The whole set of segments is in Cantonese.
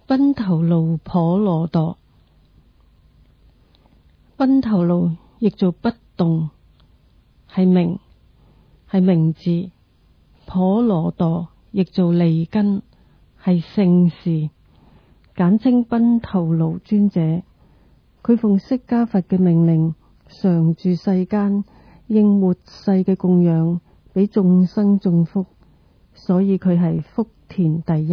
賓頭盧婆羅墮。賓頭盧亦做不動，係名字。婆羅墮亦做利根，係姓氏，簡稱賓頭盧尊者。佢奉釋迦佛嘅命令，常住世間，應末世嘅供養，俾眾生種福，所以佢係福田第一。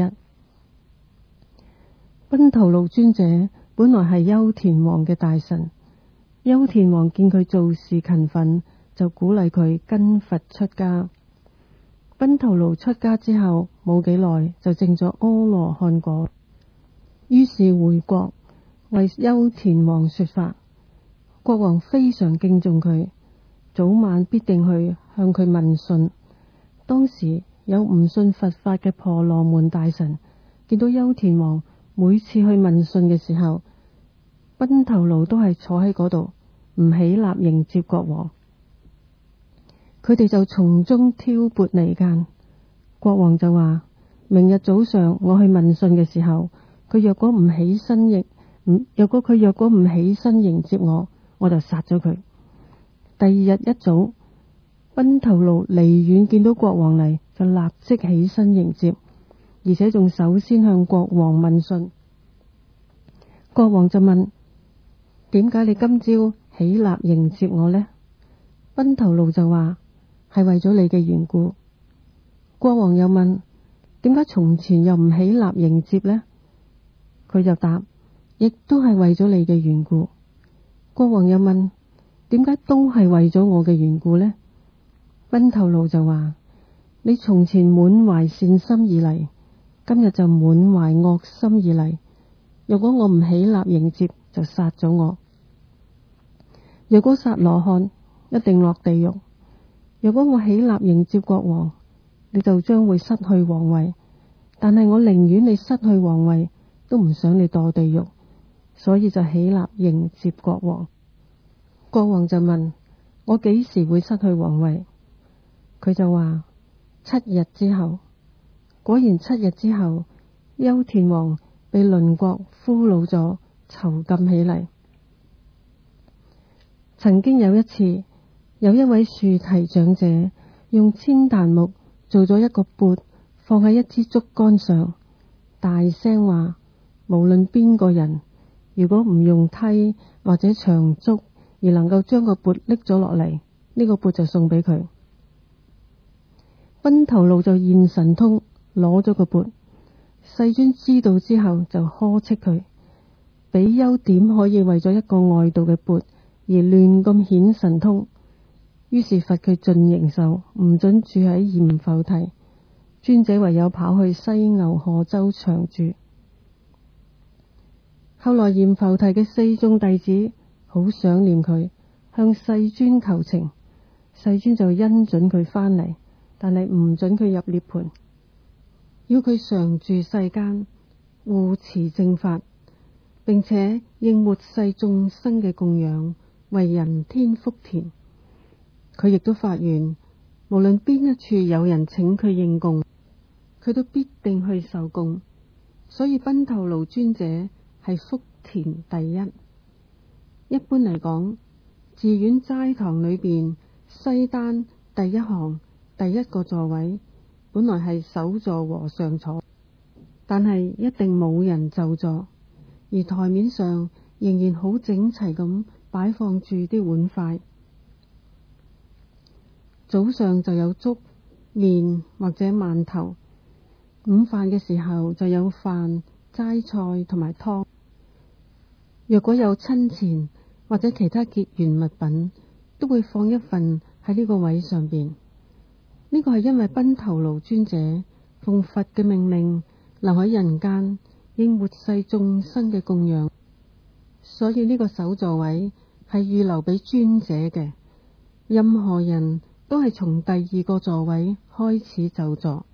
賓頭盧尊者本來係優田王嘅大臣，優田王見佢做事勤奮，就鼓勵佢跟佛出家。賓頭盧出家之後冇幾耐，就證咗阿羅漢果，於是回國為優田王說法。國王非常敬重佢，早晚必定去向佢問訊。當時有唔信佛法嘅婆羅門大臣見到優田王每次去問訊嘅時候，賓頭盧都係坐喺嗰度，唔起立迎接國王。佢哋就從中挑撥離間。國王就話：明日早上我去問訊嘅時候，佢若果唔起身迎接我，我就殺咗佢。第二日一早，賓頭盧離遠見到國王嚟，就立即起身迎接，而且仲首先向國王問訊。國王就問：點解你今朝起立迎接我呢？賓頭盧就話：係為咗你嘅緣故。國王又問：點解從前又唔起立迎接呢？佢就答：亦都係為咗你嘅緣故。國王又問：點解都係為咗我嘅緣故呢？賓頭盧就話：你從前滿懷善心而嚟，今日就滿懷惡心而嚟。如果我唔起立迎接，就殺咗我。如果殺羅漢，一定落地獄。如果我起立迎接國王，你就將會失去皇位。但係我寧願你失去皇位，都唔想你墮地獄，所以就起立迎接國王。國王就問：我幾時會失去皇位？佢就話：7日之後。果然7日之後，優田王被鄰國俘虜咗，囚禁起嚟。曾經有一次，有一位樹提長者用千檀木做咗一個缽，放喺一支竹竿上，大聲話：無論邊個人，如果唔用梯或者長竹而能夠將個缽拎咗落嚟，呢個缽就送俾佢。賓頭盧就現神通攞咗個缽，世尊知道之後就呵斥佢：比丘點可以為咗一個外道嘅缽而亂咁顯神通？於是罰佢盡形壽，唔准住喺閻浮提。尊者唯有跑去西牛賀洲長住。後來閻浮提嘅4眾弟子好想念佢，向世尊求情，世尊就恩准佢返嚟，但係唔准佢入涅槃，要佢常住世間，護持正法，並且應末世眾生嘅供養，為人天福田。佢亦都發願，無論邊一處有人請佢應供，佢都必定去受供。所以賓頭盧尊者係福田第一。一般嚟講，寺院齋堂裏邊西單第一行第一個座位本來係首座和尚坐，但係一定冇人就座，而台面上仍然好整齊咁擺放住啲碗筷。早上就有粥、麵或者饅頭，午飯嘅時候就有飯、齋菜同埋湯。若果有親錢或者其他結緣物品，都會放一份喺呢個位上邊。呢個係因為賓頭盧尊者奉佛嘅命令留喺人間，應末世眾生嘅供養，所以呢個首座位係預留俾尊者嘅。任何人都係從第2個座位開始就座。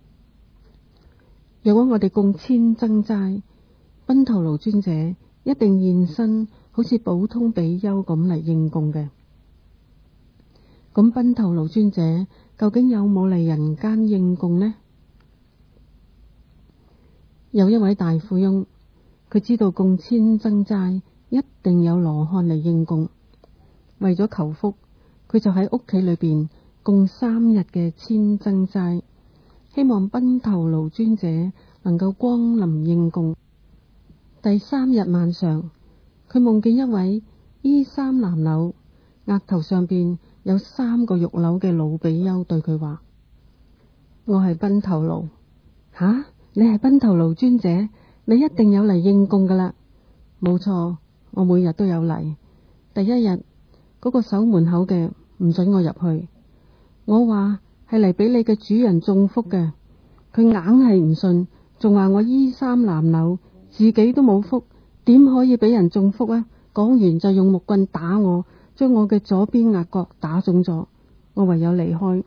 如果我哋供千僧齋，賓頭盧尊者一定現身，好似普通比丘咁嚟應供嘅。咁賓頭盧尊者究竟有冇嚟人間應供呢？有一位大富翁佢知道供千僧齋一定有羅漢嚟應供，為咗求福，佢就喺屋企裏邊供3日嘅千僧齋，希望賓頭盧尊者能夠光臨應供。第3日晚上，佢夢見一位衣衫襤褸、額頭上邊有3個玉縷嘅老比丘對佢話：我係賓頭盧。吓，你係賓頭盧尊者，你一定有嚟應供噶啦。冇錯，我每日都有嚟。第1日嗰個守門口嘅唔准我入去，我話係嚟俾你嘅主人中福嘅，佢硬係唔信，仲話我衣衫襤褸，自己都冇福，點可以俾人中福啊？講完就用木棍打我，將我嘅左邊額角打腫咗，我唯有離開。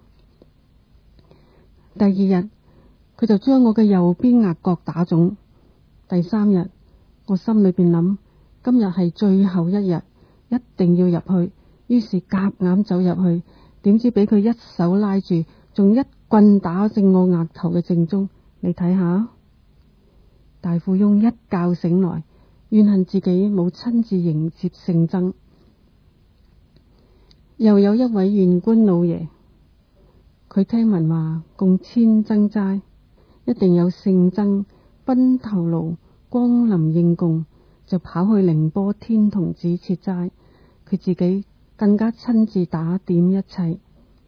第2日佢就將我嘅右邊額角打腫。第3日我心裏邊諗，今日係最後一日，一定要入去，於是夾硬走入去，點知俾佢一手拉住，仲一棍打正我額頭嘅正中。你睇下，大富翁一覺醒來，怨恨自己冇親自迎接聖僧。又有一位縣官老爺，佢聽聞話供千僧齋一定有聖僧賓頭盧光臨應供，就跑去寧波天童寺設齋，佢自己更加親自打點一切。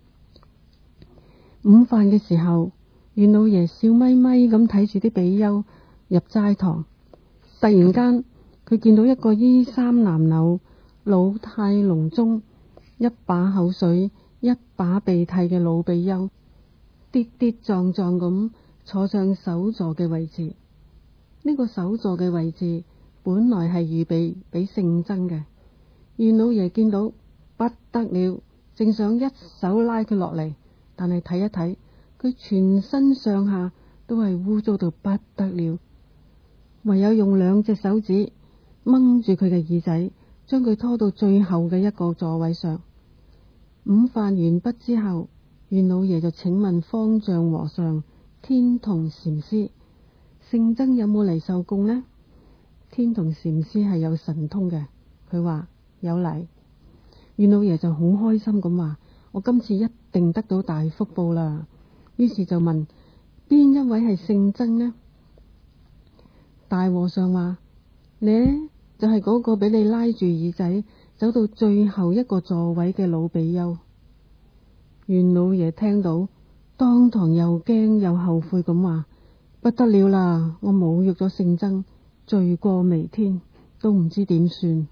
午飯嘅時候，縣老爺笑眯眯咁睇住啲比丘入齋堂，突然間佢見到一個衣衫襤褸、老態龍鍾、一把口水一把鼻涕嘅老比丘，跌跌撞撞咁坐上首座嘅位置。呢個首座嘅位置本來係預備俾聖僧嘅，縣老爺見到不得了，正想一手拉佢落嚟，但係睇一睇，佢全身上下都係污糟到不得了，唯有用2隻手指掹住佢嘅耳仔，將佢拖到最後嘅一個座位上。午飯完畢之後，縣老爺就請問方丈和尚、天童禪師：聖僧有冇嚟受供呢？天童禪師係有神通嘅，佢話有嚟。縣老爺就好開心咁話：我今次一定得到大福報啦。於是就問：邊一位係聖僧呢？大和尚話：你呢就係嗰個俾你拉住耳仔走到最後一個座位嘅老比丘。縣老爺聽到，當堂又驚又後悔咁話：不得了啦！我侮辱咗聖僧，罪過彌天，都唔知點算。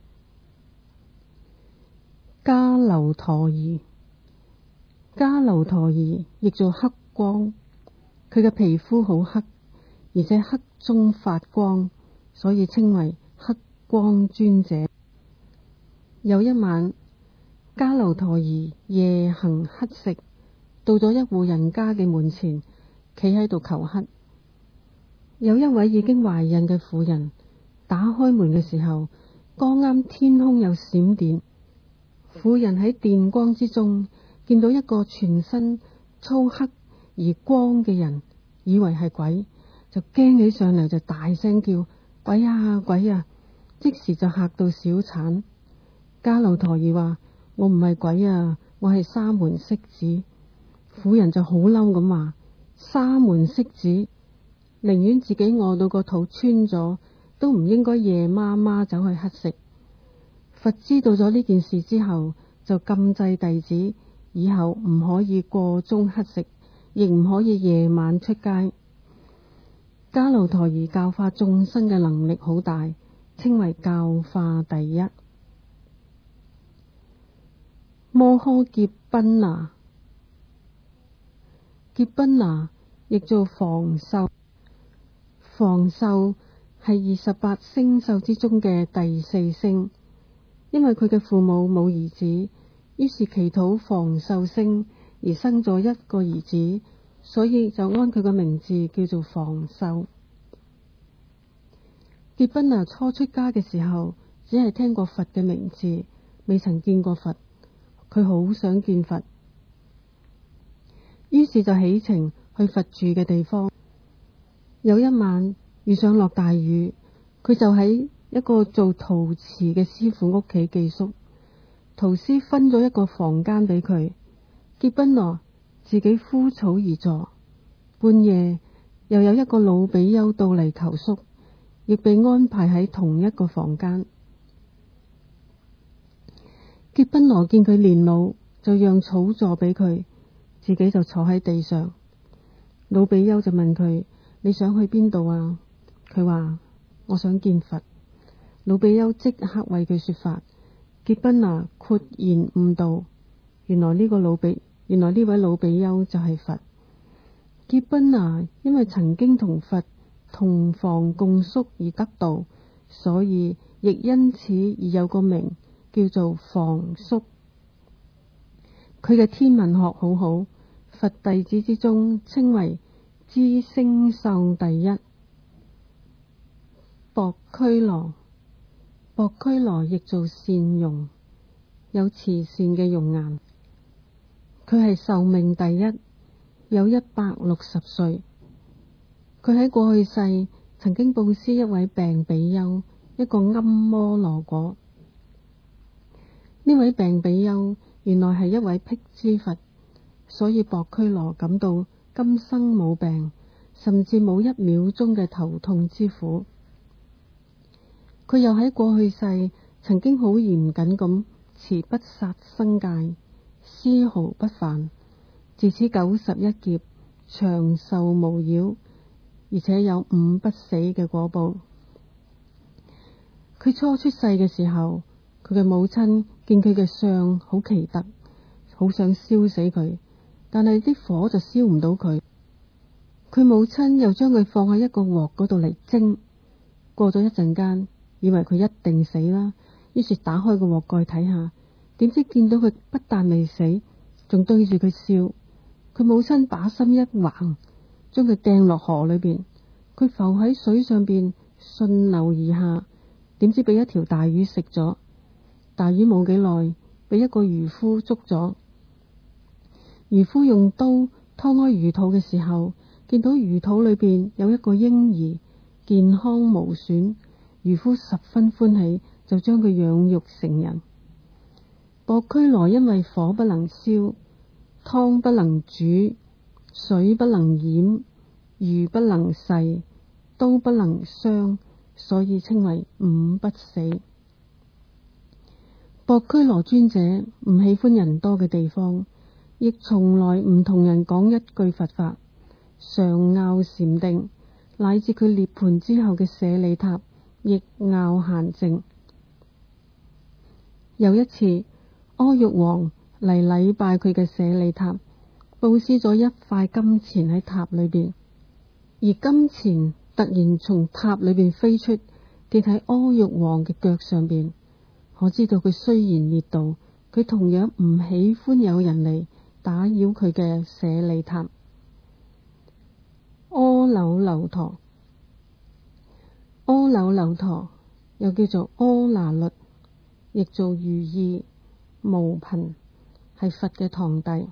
迦樓陀夷，迦樓陀夷亦做黑光，佢嘅皮膚好黑，而且黑中發光，所以稱為黑光尊者。有一晚，迦樓陀夷夜行乞食，到咗一戶人家嘅門前，企喺度求乞。有一位已經懷孕嘅婦人打開門嘅時候，剛啱天空有閃電，婦人喺電光之中見到一個全身粗黑而光嘅人，以為係鬼，就驚起上嚟，就大聲叫：鬼啊鬼啊！即時就嚇到小產。迦樓陀夷話：我唔係鬼啊，我係沙門釋子。婦人就好嬲咁話：沙門釋子，寧願自己餓到個肚穿咗，都唔應該夜媽媽走去乞食。佛知道咗呢件事之後，就禁制弟子以後唔可以過中乞食，亦唔可以夜晚出街。迦樓陀夷教化眾生嘅能力好大，稱為教化第一。摩訶劫賓那，劫賓那亦做房宿，房宿係28星宿之中嘅第4星，因為佢嘅父母冇兒子，於是祈禱房宿星而生咗一個兒子，所以就按佢個名字叫做房宿。劫賓那初出家嘅時候，只係聽過佛嘅名字，未曾見過佛，佢好想見佛，於是就起程去佛住嘅地方。有一晚遇上落大雨， 佢就喺一個做陶瓷嘅師傅屋企寄宿。陶師分咗一個房間俾佢，傑賓羅自己枯草而坐。半夜又有一個老比丘到嚟求宿，亦被安排喺同一個房間。傑賓羅見佢年老，就讓草座俾佢，自己就坐喺地上。老比丘就問佢：你想去邊度啊？佢話：我想見佛。老比丘即刻為佢說法。傑賓羅豁然悟道，原來呢位老比丘就係佛。傑賓羅因為曾經同佛同房共宿而得道，所以亦因此而有個名叫做房宿。佢嘅天文學好好，佛弟子之中稱為知星宿第一。薄拘羅，薄拘羅亦做善容，有慈善嘅容顏。佢係壽命第一，有160歲。佢喺過去世曾經布施一位病比丘一個庵摩羅果。呢位病比丘原來係一位辟支佛，所以薄拘羅感到今生冇病，甚至冇1秒鐘嘅頭痛之苦。佢又喺過去世曾經好嚴謹咁持不殺生戒，絲毫不犯，自此91劫長壽無擾，而且有5不死嘅果報。佢初出世嘅時候，佢嘅母親見佢嘅相好奇特，好想燒死佢，但係啲火就燒唔到佢。佢母親又將佢放喺一個鑊嗰度嚟蒸。過咗一陣間，以為佢一定死啦，於是打開個鑊蓋睇下，點知見到佢不但未死，仲對住佢笑。佢母親把心一橫，將佢掟落河裏邊。佢浮喺水上邊，順流而下，點知俾一條大魚食咗。大魚冇幾耐，俾一個漁夫捉咗。漁夫用刀劏開魚肚嘅時候，見到魚肚裏邊有一個嬰兒，健康無損。漁夫十分歡喜，就將佢養育成人。薄拘羅因為火不能燒，湯不能煮，水不能淹，魚不能噬，刀不能傷，所以稱為5不死。薄拘羅尊者唔喜歡人多嘅地方，亦從來唔同人講一句佛法，常拗禪定，乃至佢涅槃之後嘅舍利塔亦拗閒靜。有一次，阿育王嚟禮拜佢嘅舍利塔，布施咗一塊金錢喺塔裏邊，而金錢突然從塔裏邊飛出，跌喺阿育王嘅腳上邊。我知道佢雖然劣道，佢同樣唔喜歡有人嚟打擾佢嘅舍利塔。阿耨留陀，阿耨留陀又叫做阿那律，亦做如意無貧，係佛嘅堂弟。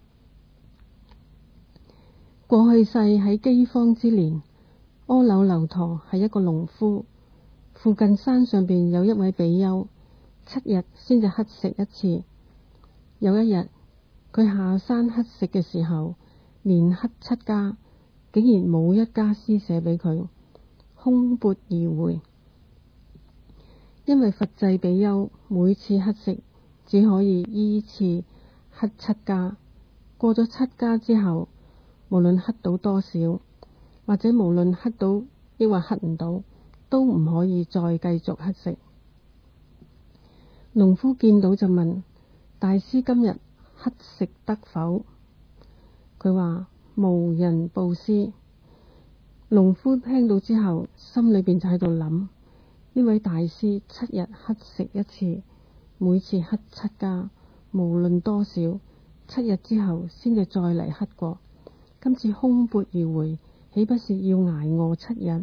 過去世喺饑荒之年，阿耨留陀係一個農夫，附近山上邊有一位比丘，7日先至乞食一次。有一日，佢下山乞食嘅時候，連乞7家，竟然冇一家施捨俾佢，空缽而回。因為佛制比丘每次乞食只可以依次乞7家，過咗7家之後，無論乞到多少，或者無論乞到抑或乞唔到，都唔可以再繼續乞食。農夫見到就問：大師今日乞食得否？佢話無人布施。農夫聽到之後，心裏邊就喺度諗：呢位大師7日乞食一次，每次乞7家，無論多少，7日之後先至再嚟乞過，今次空缽而回，豈不是要挨餓7日？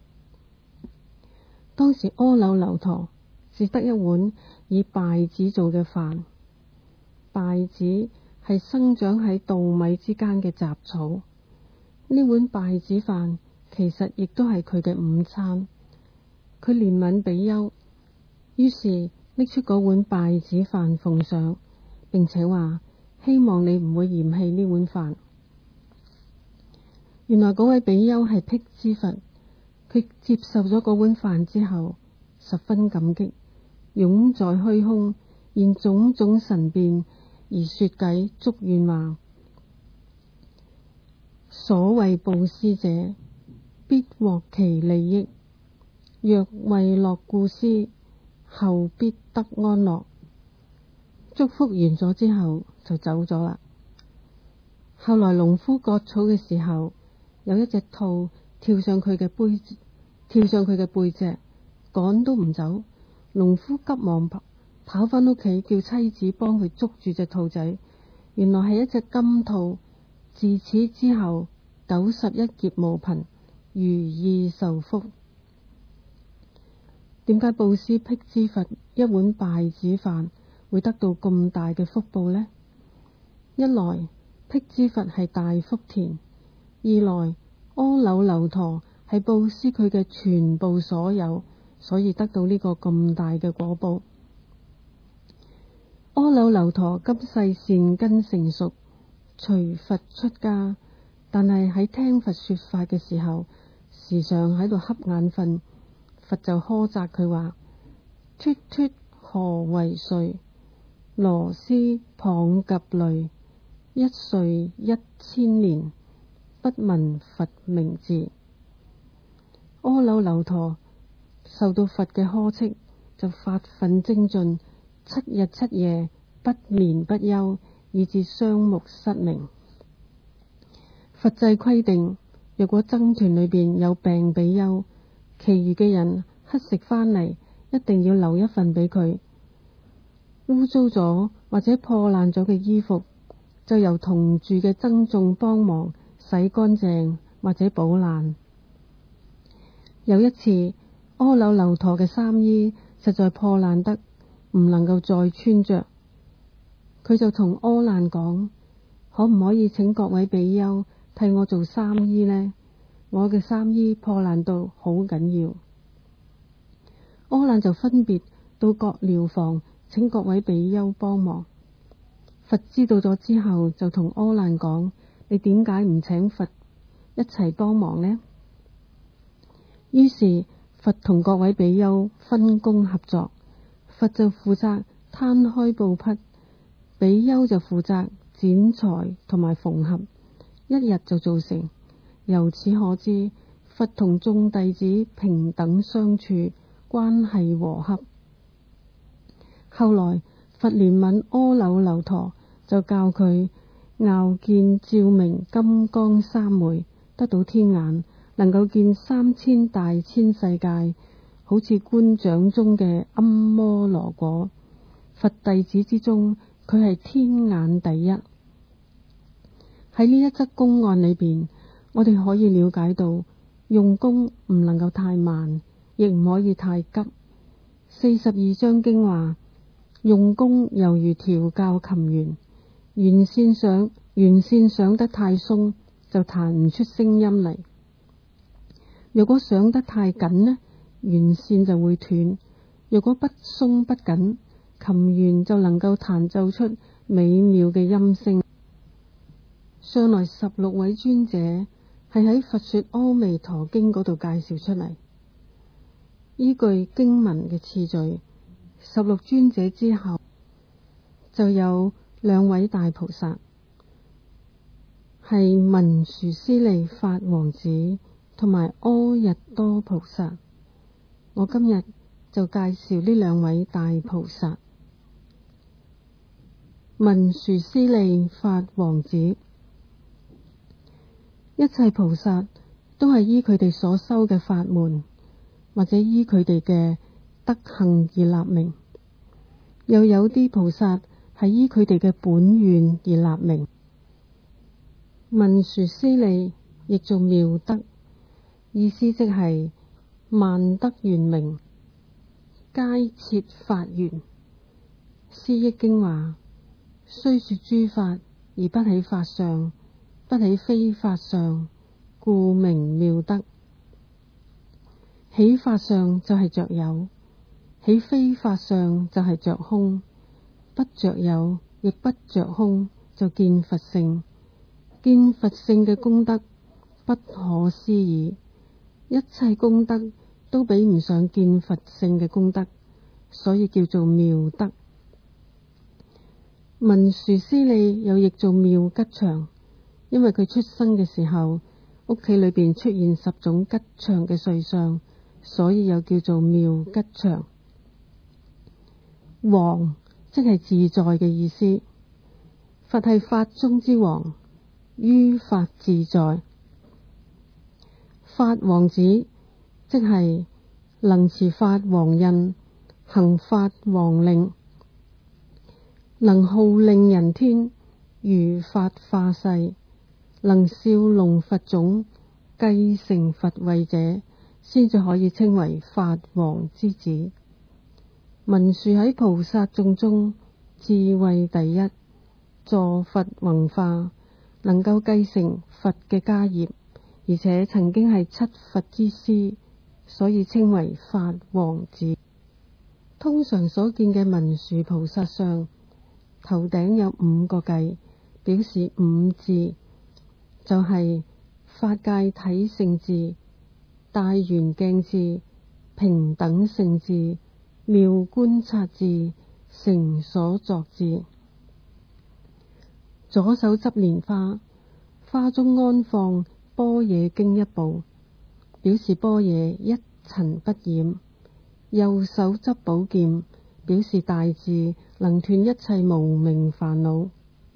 當時阿耨留陀只得一碗以稗子做嘅飯，稗子係生長喺稻米之間嘅雜草。呢碗稗子飯其實亦都係佢嘅午餐。 佢憐憫比丘，於是拎出嗰碗稗子飯奉上，並且話希望你唔會嫌棄呢碗飯。原來嗰位比丘係辟支佛，佢接受咗嗰碗飯之後，十分感激，擁在虛空，現種種神變而說偈祝願話：所謂布施者，必獲其利益；若為樂故施，後必得安樂。祝福完咗之後就走咗啦。後來農夫割草嘅時候，有一隻兔跳上佢嘅背脊，趕都唔走。農夫急忙跑返屋企，叫妻子幫佢捉住隻兔仔。原來係一隻金兔。自此之後，91劫無貧，如意受福。點解布施辟支佛一碗稗子飯會得到咁大嘅福報呢？一來辟支佛係大福田，二來阿耨留陀係布施佢嘅全部所有，所以得到呢個咁大嘅果報。阿耨留陀今世善根成熟，隨佛出家，但係喺聽佛說法嘅時候，時常喺度瞌眼瞓。佛就呵責佢話：脫脫何為睡？螺螄蚌蛤類，一睡1000年，不聞佛名字。阿耨留陀受到佛嘅呵斥，就發奮精進，7日7夜不眠不休，以致雙目失明。佛制規定，若果僧團裏邊有病比丘，其餘嘅人乞食返嚟，一定要留一份俾佢。污糟咗或者破爛咗嘅衣服，就由同住嘅僧眾幫忙洗乾淨或者補爛。有一次，阿耨留陀嘅衫衣實在破爛得唔能夠再穿着，佢就同阿難講：可唔可以請各位比丘替我做衫衣呢？我嘅衫衣破爛到好緊要。阿難就分別到各寮房請各位比丘幫忙。佛知道咗之後，就同阿難講：你點解唔請佛一齊幫忙呢？於是佛同各位比丘分工合作，佛就負責攤開布匹，比丘就負責剪裁同埋縫合，一日就做成。由此可知，佛同眾弟子平等相處，關係和洽。後來佛憐憫阿耨留陀，就教佢樂見照明金剛三昧，得到天眼，能夠見3000大千世界，好似觀掌中嘅庵摩羅果。佛弟子之中，佢係天眼第一。喺呢一則公案裏邊，我哋可以了解到，用功唔能夠太慢，亦唔可以太急。42章經話，用功猶如調教琴弦，弦線上得太鬆，就彈唔出聲音嚟。如果上得太緊呢，弦線就會斷；如果不鬆不緊，琴弦就能夠彈奏出美妙嘅音聲。上來16位尊者係喺《佛說阿彌陀經》嗰度介紹出嚟。依據經文嘅次序，16尊者之後就有2位大菩薩，係文殊師利法王子同埋阿逸多菩薩。我今日就介紹呢2位大菩薩。文殊師利法王子，一切菩薩都係依佢哋所修嘅法門，或者依佢哋嘅德行而立名。又有啲菩薩係依佢哋嘅本願而立名。文殊師利亦做妙德，意思即係萬德圓明，皆設法緣。師益經話：雖說諸法而不起法相，不起非法相，故名妙德。 起法相就係着有，起非法相就係着空，不着有亦不着空就見佛性。見佛性嘅功德不可思議，一切功德都比唔上見佛性嘅功德，所以叫做妙德。文殊師利又譯做妙吉祥，因為佢出生嘅時候屋企裏邊出現10種吉祥嘅瑞相，所以又叫做妙吉祥。王即係自在嘅意思，佛係法中之王，於法自在。法王子即係能持法王印，行法王令，能號令人天，如法化世，能少龍佛種，繼承佛位者，先至可以稱為法王之子。文殊喺菩薩眾中智慧第一，助佛弘化，能夠繼承佛嘅家業，而且曾經係7佛之師，所以稱為法王子。通常所見嘅文殊菩薩相，頭頂有5個髻，表示5智，就係法界體性智、大圓鏡智、平等性智、妙觀察智、成所作智。左手執蓮花，花中安放般若經1部，表示般若一塵不染；右手執寶劍，表示大智，能斷一切無明煩惱。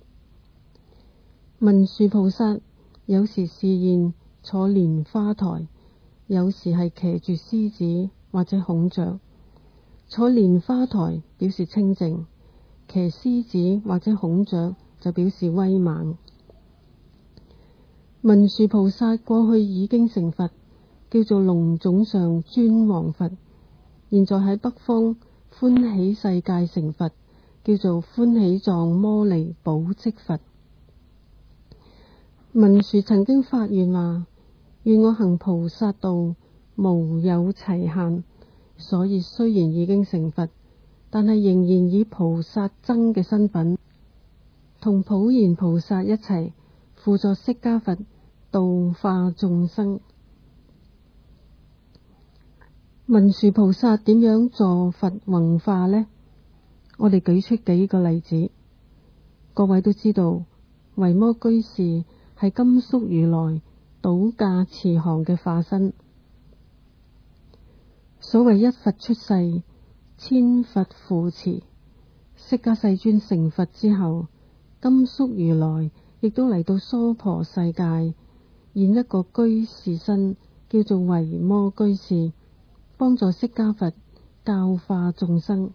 文殊菩薩有時示現坐蓮花台，有時係騎住獅子或者孔雀。坐蓮花台表示清淨，騎獅子或者孔雀就表示威猛。文殊菩薩過去已經成佛，叫做龍種上尊王佛，現在喺北方歡喜世界成佛，叫做歡喜藏摩尼寶積佛。文殊曾經發願話：願我行菩薩道無有齊限，所以雖然已經成佛，但係仍然以菩薩僧嘅身份，同普賢菩薩一齊輔助釋迦佛度化眾生。文殊菩薩點樣助佛弘化呢？我哋舉出幾個例子。各位都知道，維摩居士係甘肅如來倒駕慈航嘅化身。所謂一佛出世，千佛扶持。釋迦世尊成佛之後，甘肅如來亦都嚟到娑婆世界，現一個居士身，叫做維摩居士，幫助釋迦佛教化眾生。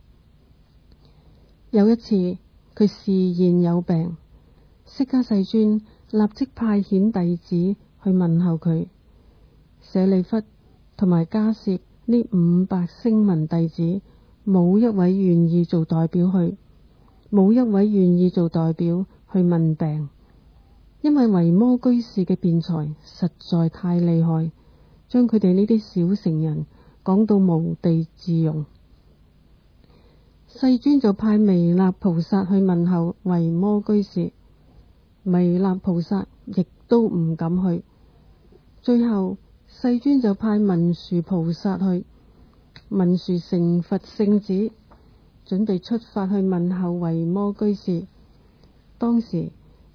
有一次，佢示現有病，釋迦世尊立即派遣弟子去問候佢。舍利弗同埋迦葉呢500聲聞弟子，冇一位願意做代表去，冇一位願意做代表去問病，因為維摩居士嘅辯才實在太厲害，將佢哋呢啲小乘人講到無地自容。世尊就派彌勒菩薩去問候維摩居士，彌勒菩薩亦都唔敢去。最後世尊就派文殊菩薩去。文殊成佛聖子，準備出發去問候維摩居士。當時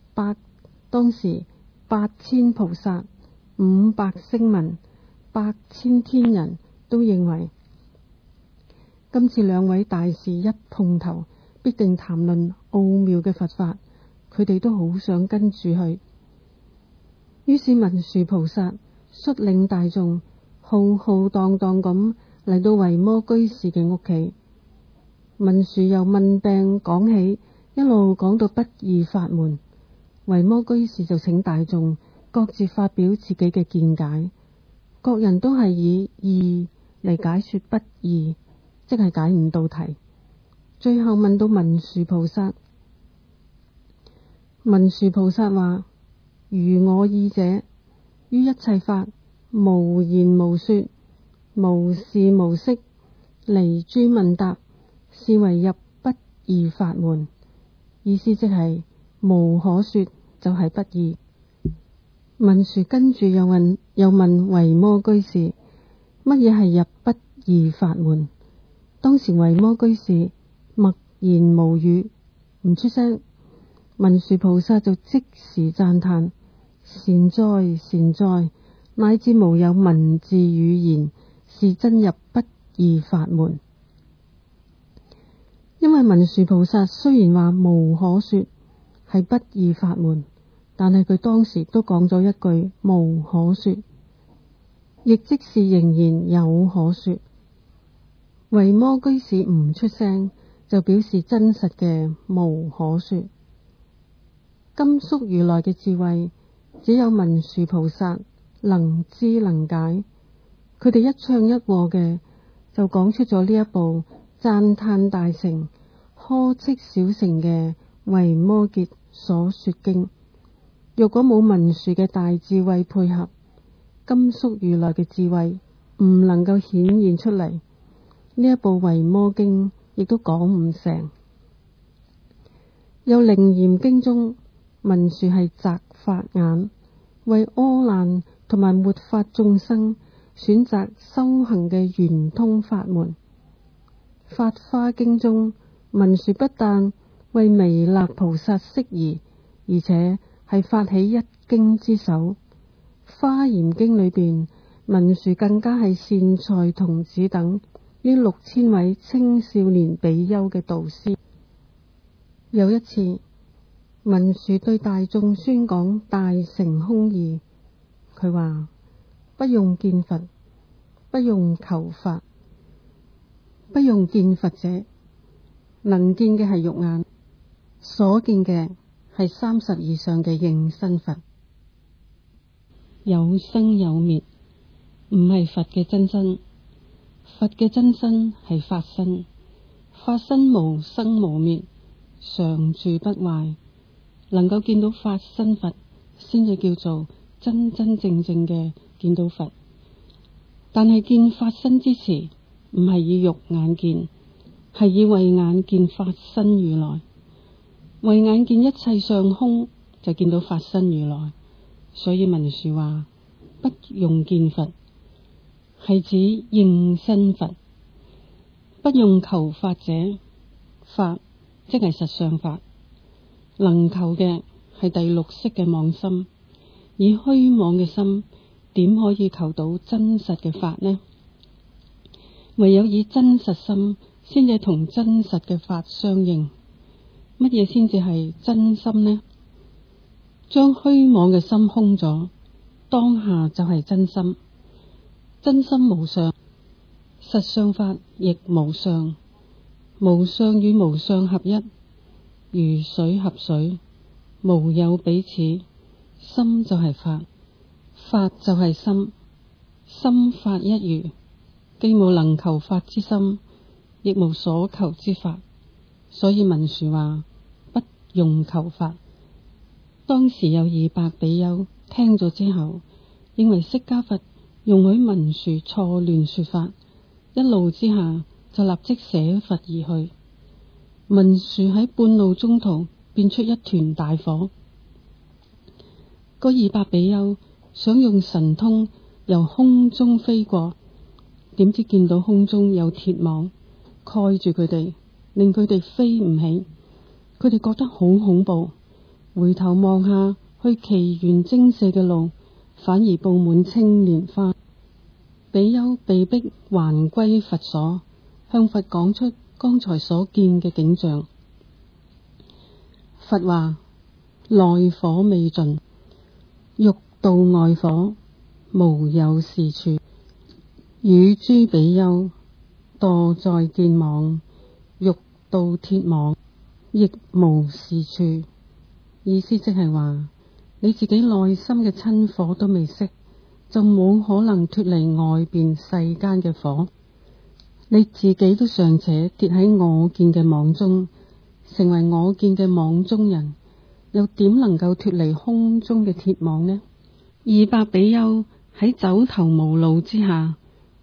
8000菩薩、500聲聞、8000天人都認為今次2位大士一碰頭，必定談論奧妙嘅佛法，佢哋都好想跟住去。於是文殊菩薩率領大眾浩浩蕩蕩咁嚟到維摩居士嘅屋企。文殊由問病講起，一路講到不二法門。維摩居士就請大眾各自發表自己嘅見解，各人都係以義嚟解說不義，即係解唔到題。最後問到文殊菩薩，文殊菩薩話：如我意者，於一切法無言無說， 無事無識，離諸問答，是為入不二法門。意思即係無可說就係不二。文殊跟住又問維摩居士，乜嘢係入不二法門？當時維摩居士默然無語，唔出聲。文殊菩薩就即時讚歎：善哉善哉，乃至無有文字語言，是真入不二法門。因為文殊菩薩雖然話無可說係不二法門，但係佢當時都講咗一句無可說，亦即是仍然有可說。維摩居士唔出聲，就表示真實嘅無可說。甘肅如來嘅智慧，只有文殊菩薩能知能解。佢哋一唱一和嘅，就講出咗呢一部讚歎大成、呵斥小乘嘅維摩詰所說經。若果冇文殊嘅大智慧配合，甘肅如來嘅智慧唔能夠顯現出嚟，呢一部維摩經亦都講唔成。有楞嚴經中，文殊係擇法眼，為阿難同埋末法眾生選擇修行嘅圓通法門。法華經中，文殊不但為彌勒菩薩釋疑，而且係發起一經之首。華嚴經裏邊，文殊更加係善財童子等呢6000位青少年比丘嘅導師。有一次，文殊對大眾宣講大乘空義，佢話：不用見佛，不用求法。不用見佛者，能見嘅係肉眼，所見嘅係30以上嘅應身佛。有生有滅，唔係佛嘅真身。佛嘅真身係法身，法身無生無滅，常住不壞。能夠見到法身佛，先至叫做真真正正嘅見到佛。但係見法身之時，唔係以肉眼見，係以慧眼見法身如來。慧眼見一切相空，就見到法身如來。所以文殊話不用見佛，係指應身佛。不用求法者，法即係實相法。能求嘅係第六識嘅妄心，以虛妄嘅心點可以求到真實嘅法呢？唯有以真實心先至同真實嘅法相應。乜嘢先至係真心呢？將虛妄嘅心空咗，當下就係真心。真心無相，實相法亦無相，無相與無相合一，如水合水，無有彼此。心就係法，法就係心，心法一如，既無能求法之心，亦無所求之法。所以文殊話不用求法。當時有200比丘聽咗之後，認為釋迦佛容許文殊錯亂說法，一怒之下就立即捨佛而去。文殊喺半路中途變出一團大火，嗰200比丘想用神通由空中飛過，點知見到空中有鐵網蓋住佢哋，令佢哋飛唔起。佢哋覺得好恐怖，回頭望下去祇園精舍嘅路，反而布滿青蓮花。比丘被逼還歸佛所，向佛講出剛才所見嘅景象。佛話：內火未盡，欲度外火，無有是處。與諸比丘墮在見網，欲度鐵網，亦無是處。意思即係話，你自己內心嘅親火都未熄，就冇可能脫離外邊世間嘅火。你自己都尚且跌喺我見嘅網中，成為我見嘅網中人，又點能夠脫離空中嘅鐵網呢？200比丘喺走投無路之下，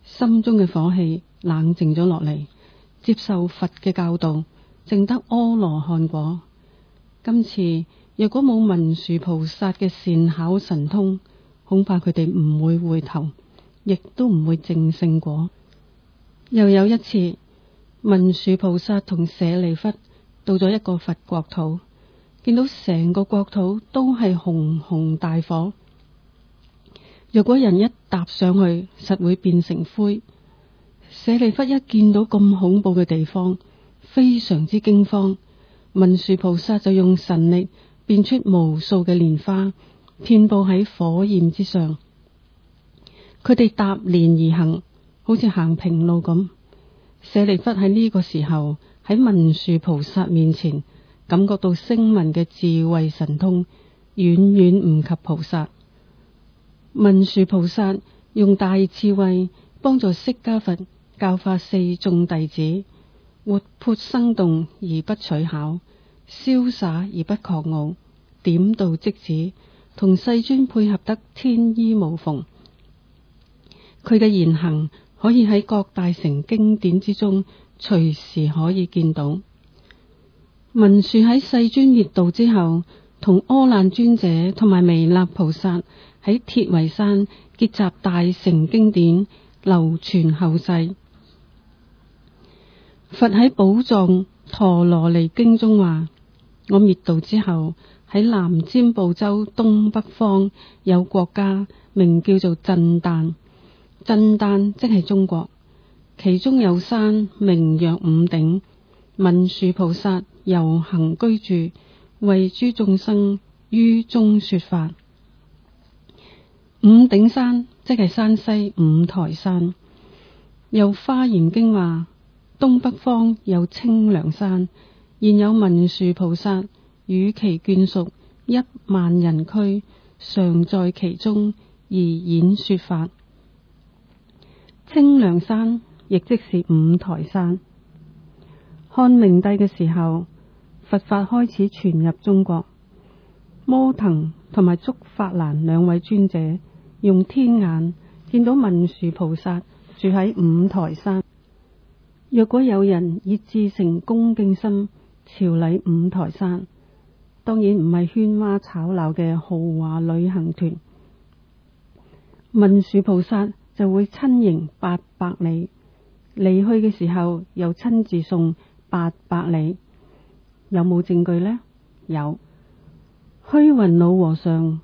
心中嘅火氣冷靜咗落嚟，接受佛嘅教導，證得阿羅漢果。今次若果冇文殊菩薩嘅善巧神通，恐怕佢哋唔會回頭，亦都唔會證聖果。又有一次，文殊菩薩同舍利弗到咗一個佛國土，見到成個國土都係熊熊大火，若果人一踏上去，實會變成灰。舍利弗一見到咁恐怖嘅地方，非常之驚慌。文殊菩薩就用神力變出無數嘅蓮花，遍布喺火焰之上。佢哋搭連而行，好似行平路咁。舍利弗喺呢個時候喺文殊菩薩面前，感覺到聲聞嘅智慧神通遠遠唔及菩薩。文殊菩薩用大智慧幫助釋迦佛教化四眾弟子，活潑生動而不取巧，瀟灑而不狂傲，點到即止，同世尊配合得天衣無縫。佢嘅言行可以喺各大乘經典之中隨時可以見到。文殊喺世尊滅度之後，同阿難尊者同埋彌勒菩薩喺鐵圍山結集大乘經典，流傳後世。佛喺寶藏陀羅尼經中話：我滅度之後，喺南瞻部洲東北方有國家，名叫做震旦。震旦即係中國，其中有山名曰五頂。文殊菩薩遊行居住，為諸眾生於中說法。五頂山即係山西五台山。又華嚴經話：東北方有清涼山，現有文殊菩薩與其眷屬10000人俱，常在其中而演說法。清涼山亦即是五台山。漢明帝嘅時候，佛法開始傳入中國。摩騰同埋竺法蘭兩位尊者用天眼見到文殊菩薩住喺五台山。若果有人以至誠恭敬心朝禮五台山，當然唔係喧嘩吵鬧嘅豪華旅行團，文殊菩薩就會親迎800里，離去嘅時候又親自送800里。有冇證據呢？有。虛雲老和尚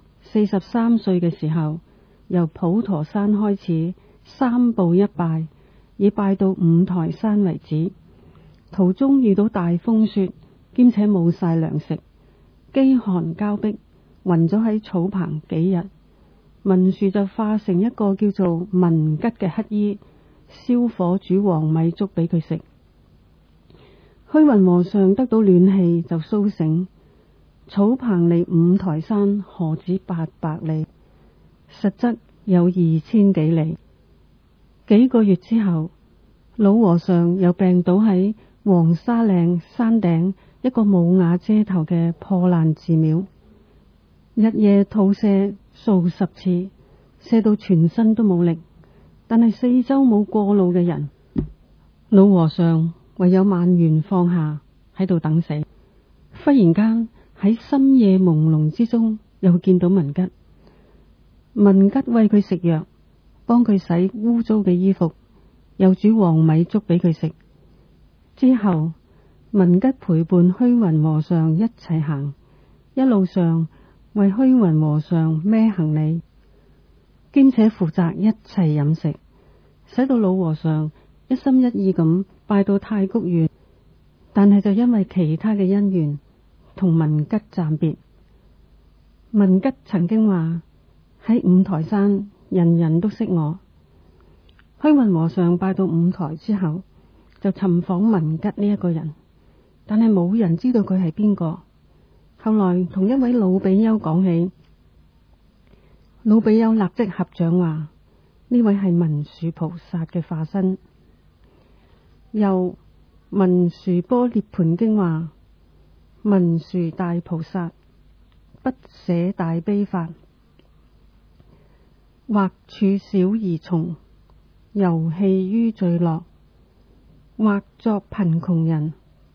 43歲嘅時候，由普陀山開始3步一拜，以拜到五台山為止。途中遇到大風雪，兼且冇晒糧食，飢寒交迫，暈咗喺草棚幾日。文殊就化成一個叫做文吉嘅乞衣，燒火煮黃米粥俾佢食。虛雲和尚得到暖氣就蘇醒。草棚離五台山何止800里，實則有2000幾里。幾個月之後，老和尚又病倒喺黃沙嶺山頂一個冇瓦遮頭嘅破爛寺廟，日夜吐瀉數十次，瀉到全身都冇力，但係四周冇過路嘅人，老和尚唯有萬緣放下喺度等死。忽然間喺深夜朦朧之中，又見到文吉。文吉餵佢食藥，幫佢洗污糟嘅衣服，又煮黃米粥俾佢食。之後文吉陪伴虛雲和尚一齊行，一路上為虛雲和尚孭行李，兼且負責一切飲食，使到老和尚一心一意咁拜到太谷縣。但係就因為其他嘅因緣，同文吉暫別。文吉曾經話：喺五台山，人人都識我。虛雲和尚拜到五台之後，就尋訪文吉呢一個人，但係冇人知道佢係邊個。後來同一位老比丘講起，老比丘立即合掌話：呢位係文殊菩薩嘅化身。又文殊般涅槃經話：文殊大菩薩不捨大悲法，或處小兒蟲， 遊戲於聚樂，或作貧窮人，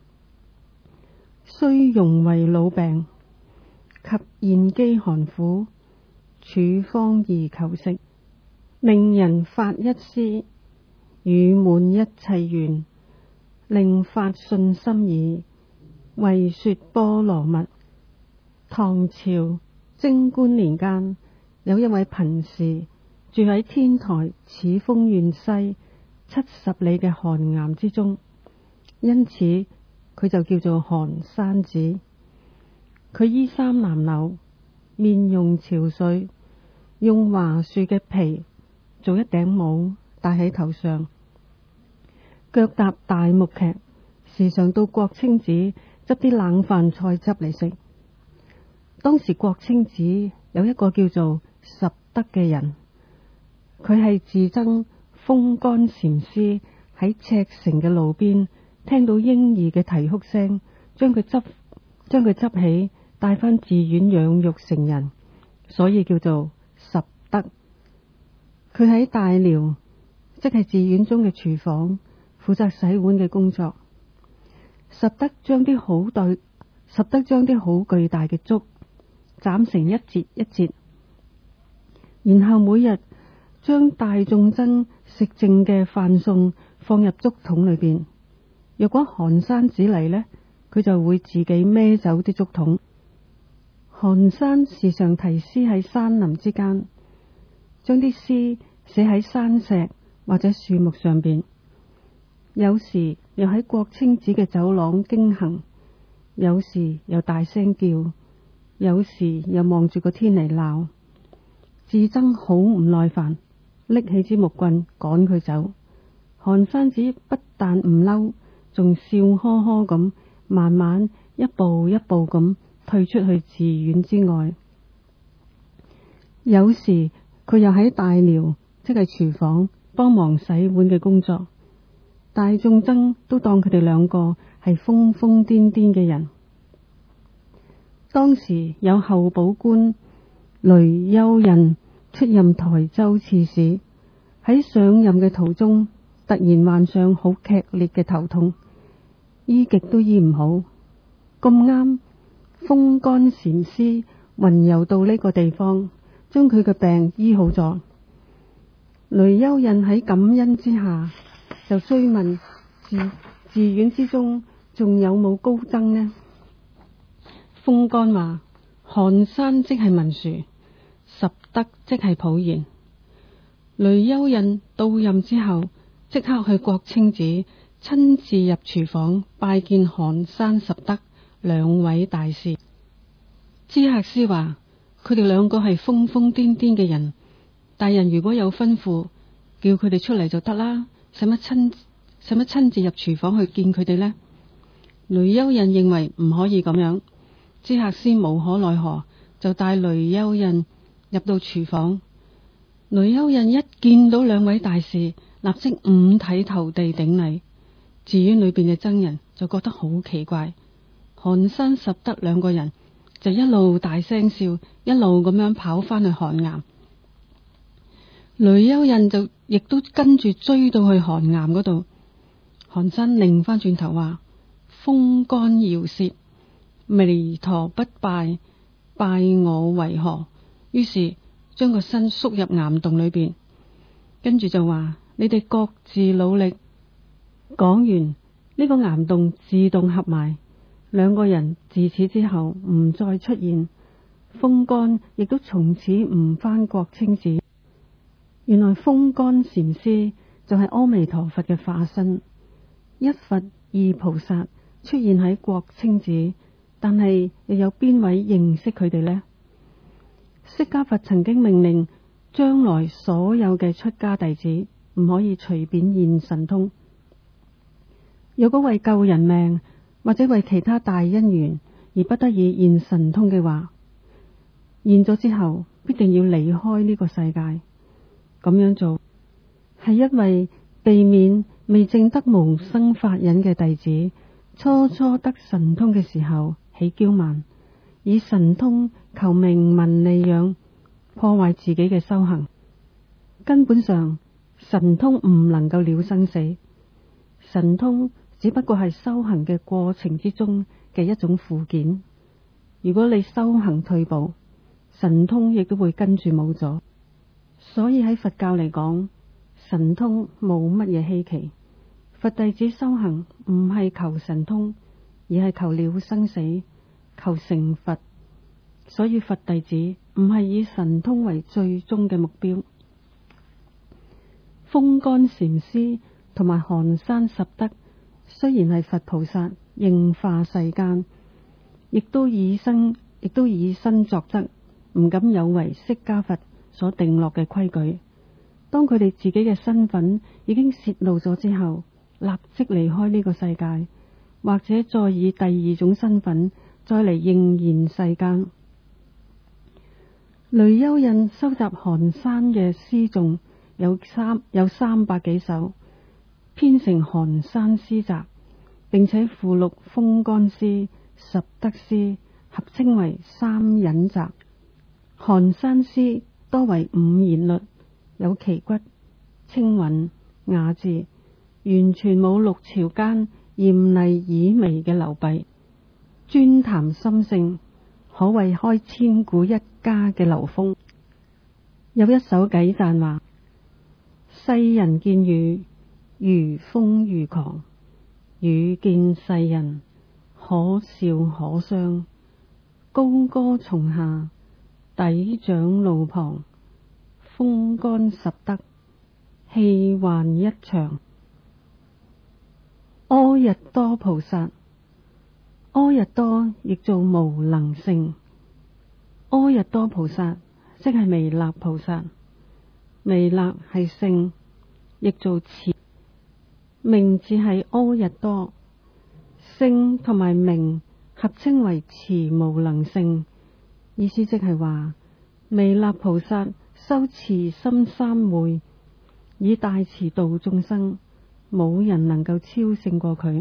雖容為老病，及現饑寒苦，處方而求食，令人發一思，語滿一切願，令發信心耳，為說波羅蜜。唐朝貞觀年間，有一位貧士住喺天台始豐縣西70里嘅寒岩之中，因此佢就叫做寒山子。佢衣衫襤褸，面容憔悴，用樺樹嘅皮做一頂帽戴喺頭上，腳踏大木屐，時常到國清寺執啲冷飯菜汁嚟食。當時國清寺有一個叫做拾得嘅人，佢係自稱風乾禪師喺赤城嘅路邊聽到嬰兒嘅啼哭聲，將佢執起帶返寺院養育成人，所以叫做拾得。佢喺大寮，即係寺院中嘅廚房，負責洗碗嘅工作。拾得將啲好巨大嘅竹斬成一節一節，然後每日將大眾僧食剩嘅飯餸放入竹筒裏邊。若果寒山子嚟呢，佢就會自己孭走啲竹筒。寒山時常題詩喺山林之間，將啲詩寫喺山石或者樹木上邊，有時又喺國清寺嘅走廊經行，有時又大聲叫，有時又望住個天嚟鬧。智僧好唔耐煩，拎起支木棍趕佢走。寒山子不但唔嬲，仲笑呵呵咁，慢慢一步一步咁退出去寺院之外。有時佢又喺大寮，即係廚房幫忙洗碗嘅工作。大眾僧都當佢哋兩個係瘋瘋癲癲嘅人。當時有候補官雷丘印出任台州刺史，喺上任嘅途中突然患上好劇烈嘅頭痛，醫極都醫唔好。咁啱風乾禪師雲遊到呢個地方，將佢嘅病醫好咗。雷丘印喺感恩之下，就追問寺院之中仲有冇高僧呢？風乾話：寒山即係文殊，拾得即係普賢。雷丘印到任之後，即刻去國清寺，親自入廚房拜見寒山拾得兩位大師。知客師話：佢哋兩個係瘋瘋癲癲嘅人，大人如果有吩咐，叫佢哋出嚟就得啦，使乜親自入廚房去見佢哋呢？雷丘印認為唔可以咁樣。知客師無可奈何，就帶雷丘印入到廚房。雷丘印一見到兩位大士，立即五體投地頂禮。寺院裏邊嘅僧人就覺得好奇怪。寒山拾得兩個人就一路大聲笑，一路咁樣跑翻去寒岩。雷丘印就亦都跟住追到去寒岩嗰度。寒山擰翻轉頭話：風乾搖舌，彌陀不拜，拜我為何？於是將個身縮入岩洞裏邊，跟住就話：你哋各自努力。講完呢個岩洞自動合埋，兩個人自此之後唔再出現。風乾亦都從此唔返國清寺。原來風乾禪師就係阿彌陀佛嘅化身，一佛二菩薩出現喺國清寺，但係又有邊位認識佢哋呢？釋迦佛曾經命令，將來所有嘅出家弟子唔可以隨便現神通。如果為救人命或者為其他大因緣而不得已現神通嘅話，現咗之後必定要離開呢個世界。咁樣做係因為避免未證得無生法忍嘅弟子初初得神通嘅時候起驕慢，以神通求名聞利養，破壞自己嘅修行。根本上神通唔能夠了生死，神通只不過係修行嘅過程之中嘅一種附件。如果你修行退步，神通亦都會跟住冇咗。所以喺佛教嚟講，神通冇乜嘢稀奇。佛弟子修行唔係求神通，而係求了生死，求成佛。所以佛弟子唔係以神通為最終嘅目標。風干禪師同埋寒山拾得雖然係佛菩薩應化世間，亦都以身作則，唔敢有違釋迦佛所定落嘅規矩。當佢哋自己嘅身份已經泄露咗之後，立即離開呢個世界，或者再以第二種身份再嚟應現世間。雷丘印收集寒山嘅詩頌有300幾首，編成寒山詩集，並且附錄風干詩、拾得詩，合稱為三隱集。寒山詩多為五言律，有奇骨、清韻、雅致，完全冇六朝間艷麗旖媚嘅流弊，專談心性，可謂開千古一家嘅流風。有一首偈讚話：世人見雨，如風如狂；雨見世人，可笑可傷。高歌松下，抵掌路旁；風干拾得，氣幻一場。阿逸多菩薩，阿逸多亦做無能勝。阿逸多菩薩即係彌勒菩薩，彌勒係勝，亦做持，名字係阿逸多，勝同埋名合稱為持無能勝。意思即係話彌勒菩薩修慈心三昧，以大慈度眾生，冇人能夠超勝過佢。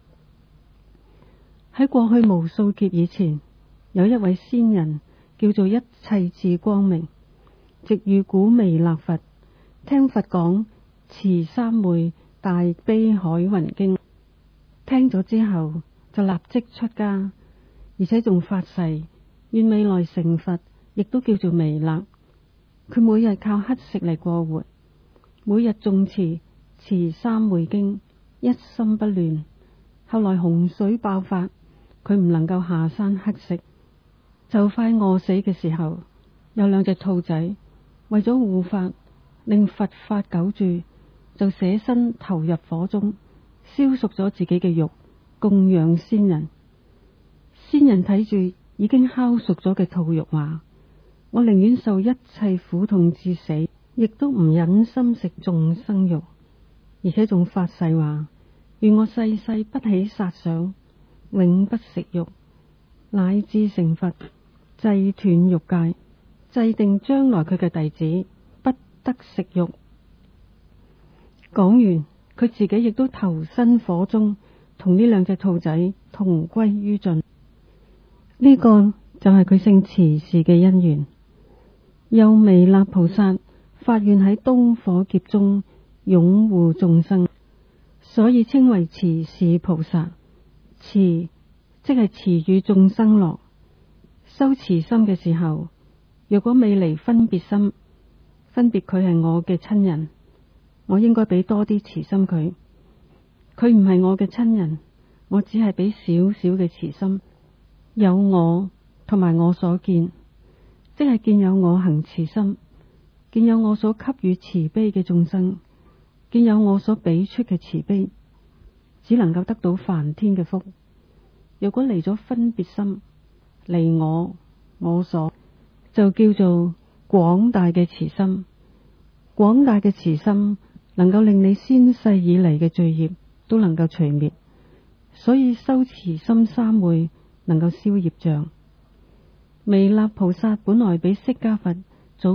喺過去無數劫以前，有一位仙人叫做一切智光明，值遇古彌勒佛，聽佛講慈三昧大悲海雲經，聽咗之後就立即出家，而且仲發誓願未來成佛，亦都叫做彌勒。佢每日靠乞食嚟過活，每日誦持慈三昧經，一心不亂。後來洪水爆發，佢唔能夠下山乞食，就快餓死嘅時候，有2隻兔仔為咗護法，令佛法久住，就捨身投入火中，燒熟咗自己嘅肉，供養仙人。仙人睇住已經烤熟咗嘅兔肉，話：我寧願受一切苦痛至死，亦都唔忍心食眾生肉。而且仲發誓話：願我世世不起殺想，永不食肉，乃至成佛，制斷欲界，制定將來佢嘅弟子不得食肉。講完，佢自己亦都投身火中，同呢2隻兔仔同歸於盡。呢個就係佢姓慈氏嘅因緣。又彌勒菩薩發願喺東火劫中擁護眾生，所以稱為慈氏菩薩。慈即係慈與眾生樂。修慈心嘅時候，若果未離分別心，分別佢係我嘅親人，我應該俾多啲慈心佢。佢唔係我嘅親人，我只係俾少少嘅慈心。有我同埋我所見，即係見有我行慈心，見有我所給予慈悲嘅眾生，見有我所俾出嘅慈悲，只能夠得到梵天嘅福。如果離咗分別心，離我所，就叫做廣大嘅慈心。廣大嘅慈心能夠令你先世以嚟嘅罪孽都能夠除滅，所以修慈心三昧能夠消業障。彌勒菩薩本來比釋迦佛早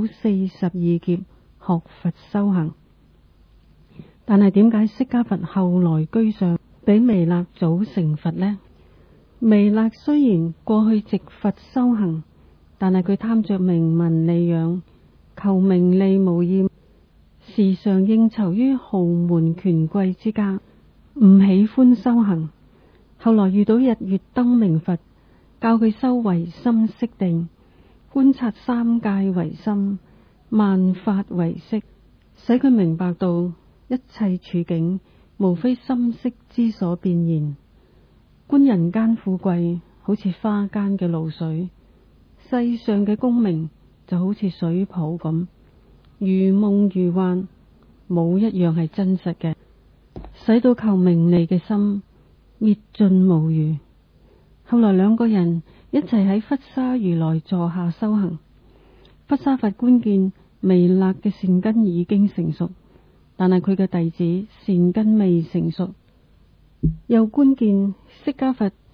42劫學佛修行，但係點解釋迦佛後來居上，比彌勒早成佛呢？彌勒雖然過去直佛修行，但係佢貪着名聞利養，求名利無厭， 時常應酬於豪門權貴之家，唔喜歡修行。後來遇到日月燈明佛，教佢修唯心釋定，觀察三界唯心，萬法唯識，使佢明白到一切處境無非心識之所變現。觀人間富貴好似花間嘅露水，世上嘅功名就好似水泡咁，如夢如幻，冇一樣係真實嘅，使到求名利嘅心滅盡無餘。後來兩個人一齊喺佛沙如來座下修行。佛沙佛觀見彌勒嘅善根已經成熟，但係佢嘅弟子善根未成熟。又觀見釋迦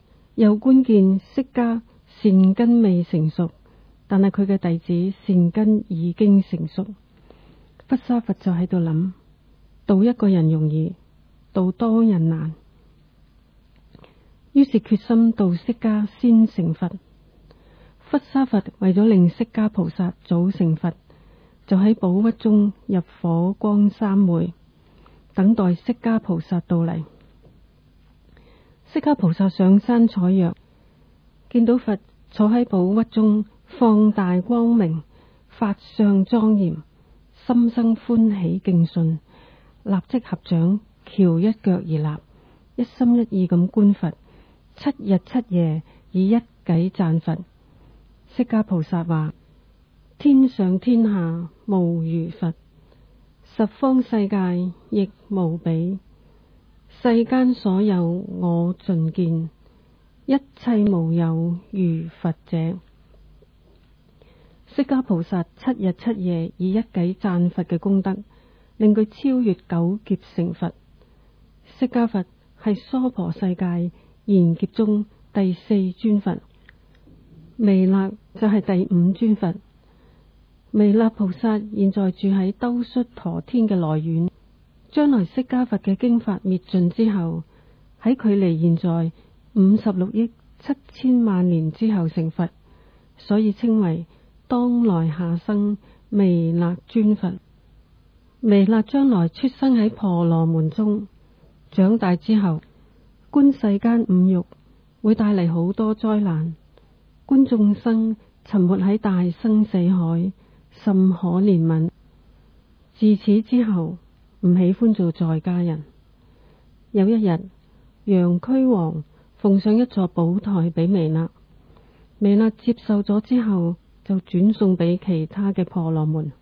善根未成熟，但係佢嘅弟子善根已經成熟。佛沙佛就喺度諗，度一個人容易，度多人難，於是決心度釋迦先成佛。佛沙佛為咗令釋迦菩薩早成佛，就喺寶窟中入火光3會，等待釋迦菩薩到嚟。釋迦菩薩上山採藥，見到佛坐喺寶窟中，放大光明，法相莊嚴，心生歡喜敬信，立即合掌，翹一腳而立，一心一意咁觀佛，7日7夜以一偈讚佛。釋迦菩薩話：天上天下無如佛，十方世界亦無比。世間所有我盡見，一切無有如佛者。釋迦菩薩7日7夜以一偈讚佛嘅功德，令佢超越9劫成佛。釋迦佛係娑婆世界賢劫中第4尊佛，彌勒就係第5尊佛。彌勒菩薩現在住喺兜率陀天嘅來苑。將來釋迦佛嘅經法滅盡之後，喺距離現在56億7千萬年之後成佛，所以稱為當來下生彌勒尊佛。彌勒將來出生喺婆羅門中，長大之後觀世間五欲，會帶嚟好多災難，觀眾生沉沒喺大生死海，甚可憐憫。自此之後唔喜歡做在家人。有一日，陽俱王奉上一座寶台俾彌勒，彌勒接受咗之後，就轉送俾其他嘅婆羅門。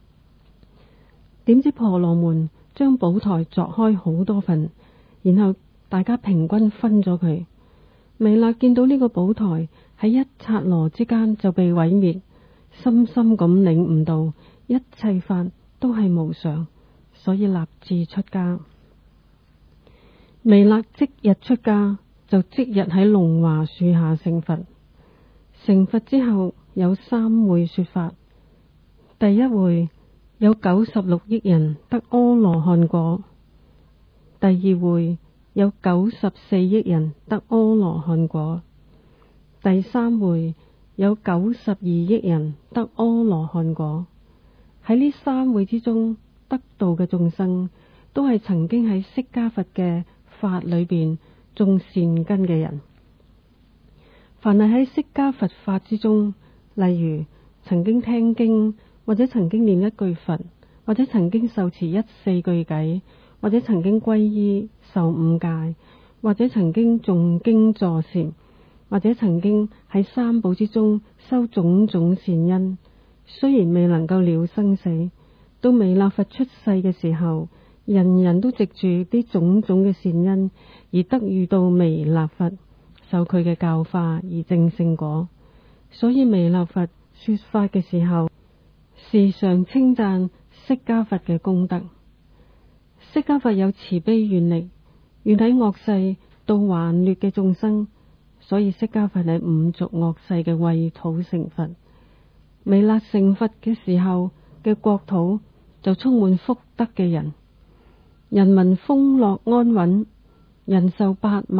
點知婆羅門將寶台鑿開好多份，然後大家平均分咗佢。彌勒見到呢個寶台喺一剎那之間就被毀滅，深深咁領悟到一切法都係無常，所以立志出家。彌勒即日出家，就即日喺龍華樹下成佛。成佛之後有3會說法。第一會有96億人得阿羅漢果，第二會有94億人得阿羅漢果，第三會有92億人得阿羅漢果。喺呢3會之中，得道嘅眾生都係曾經喺釋迦佛嘅法裏邊種善根嘅人。凡係喺釋迦佛法之中，例如曾經聽經，或者曾經念一句佛，或者曾經受持1、4句偈，或者曾經皈依受5戒，或者曾經誦經坐禪，或者曾經喺三寶之中修種種善因，雖然未能夠了生死，到彌勒佛出世嘅時候，人人都藉住啲種種嘅善因而得遇到彌勒佛，受佢嘅教化而證聖果。所以彌勒佛說法嘅時候，時常稱讚釋迦佛嘅功德。釋迦佛有慈悲願力，願喺惡世度頑劣嘅眾生，所以釋迦佛係5濁惡世嘅穢土成佛。彌勒成佛嘅時候嘅國土就充滿福德嘅人，人民豐樂安穩，人壽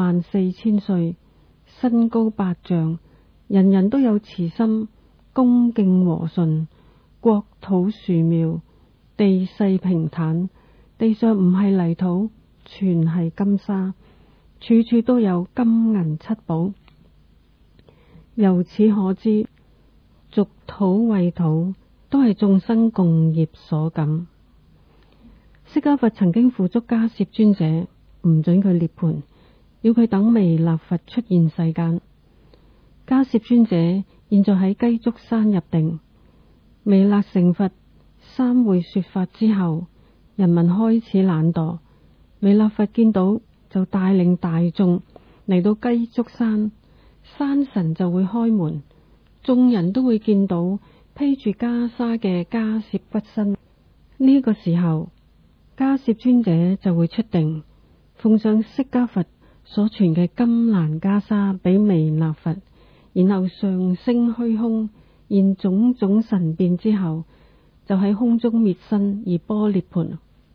84000歲，身高8丈，人人都有慈心，恭敬和順，國土殊妙， 地勢平坦，地上唔係泥土，全係金沙，處處都有金銀七寶。由此可知，俗土穢土都係眾生共業所感。釋迦佛曾經付囑迦葉尊者，唔准佢涅槃，要佢等彌勒佛出現世間。迦葉尊者現在喺雞足山入定，彌勒成佛3會說法之後，人民開始懶惰，彌勒佛見到就帶領大眾嚟到雞足山，山神就會開門，眾人都會見到披住袈裟嘅迦葉骨身。呢個時候，迦葉尊者就會出定，奉上釋迦佛所傳嘅金蘭袈裟俾彌勒佛，然後上升虛空，現種種神變之後，就喺空中滅身而般涅槃。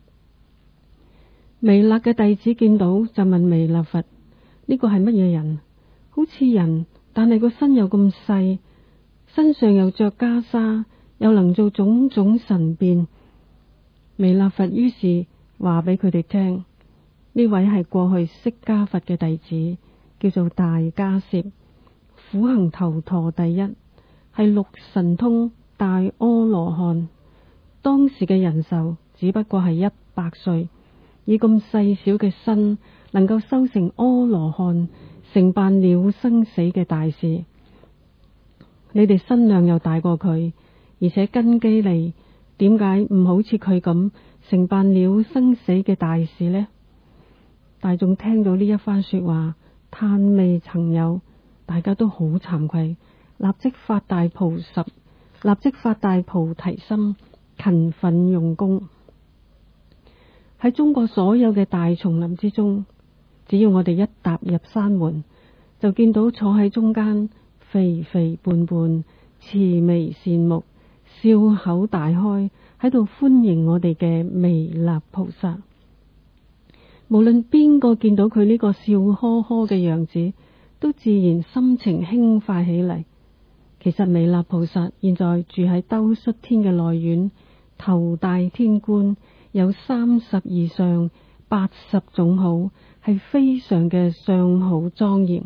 彌勒嘅弟子見到就問彌勒佛：呢個係乜嘢人？好似人，但係個身又咁細，身上又着袈裟，又能做種種神變。彌勒佛於是話俾佢哋聽：呢位係過去釋迦佛嘅弟子，叫做大迦葉，苦行頭陀第一，係六神通大阿羅漢。當時嘅人壽只不過係100歲，以咁細小嘅身，能夠修成阿羅漢，成辦了生死嘅大事。你哋身量又大過佢，而且根基利，點解唔好似佢咁成辦了生死嘅大事呢？大眾聽到呢一番說話，嘆未曾有，大家都好慚愧，立即發大菩提心，勤奮用功。喺中國所有嘅大叢林之中，只要我哋一踏入山門，就見到坐喺中間肥肥胖胖、慈眉善目、笑口大開，喺度歡迎我哋嘅彌勒菩薩。無論邊個見到佢呢個笑呵呵嘅樣子，都自然心情輕快起嚟。其實彌勒菩薩現在住喺兜率天嘅內院，頭戴天冠，有32相80種好，係非常嘅相好莊嚴。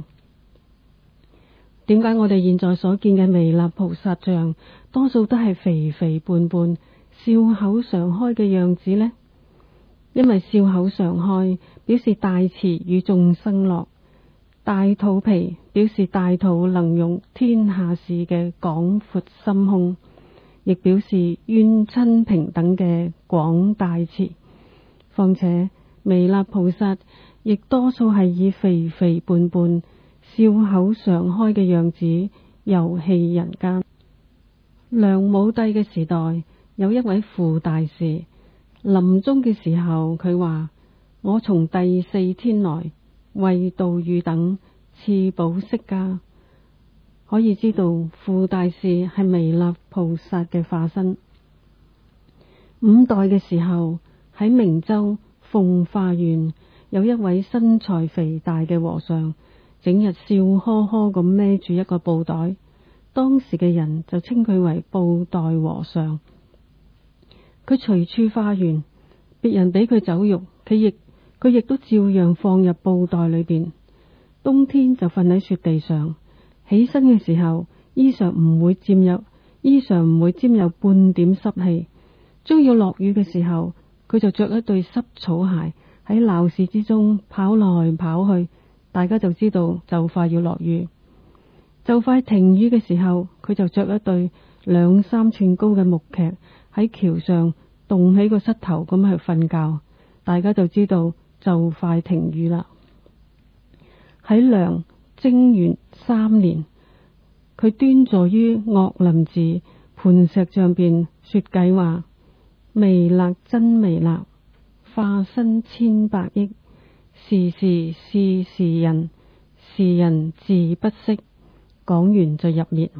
點解我哋現在所見嘅彌勒菩薩像多數都係肥肥胖胖、笑口常開嘅樣子呢？因為笑口常開表示大慈與眾生樂，大肚皮表示大肚能容天下事嘅廣闊心胸，亦表示冤親平等嘅廣大慈。況且彌勒菩薩亦多數係以肥肥胖胖、笑口常開嘅樣子遊戲人間。梁武帝嘅時代，有一位傅大士，臨終嘅時候佢話：我從第4天來，為度汝等，賜寶釋迦。可以知道傅大士係彌勒菩薩嘅化身。五代嘅時候，喺明州奉化縣有一位身材肥大嘅和尚，整日笑呵呵咁孭住一個布袋，當時嘅人就稱佢為布袋和尚。佢隨處化緣，別人俾佢酒肉，佢亦都照樣放入布袋裏邊。冬天就瞓喺雪地上，起身嘅時候衣裳唔會沾有半點濕氣。將要落雨嘅時候，佢就着一對濕草鞋喺鬧市之中跑來跑去，大家就知道就快要落雨。就快停雨嘅時候，佢就着一對2-3寸高嘅木屐喺橋上動起個膝頭咁去瞓覺，大家就知道就快停雨啦。喺梁貞元3年，佢端坐於岳林寺磐石上邊說偈話：彌勒真彌勒，化身千百億，時時是時人，時人自不識。講完就入滅。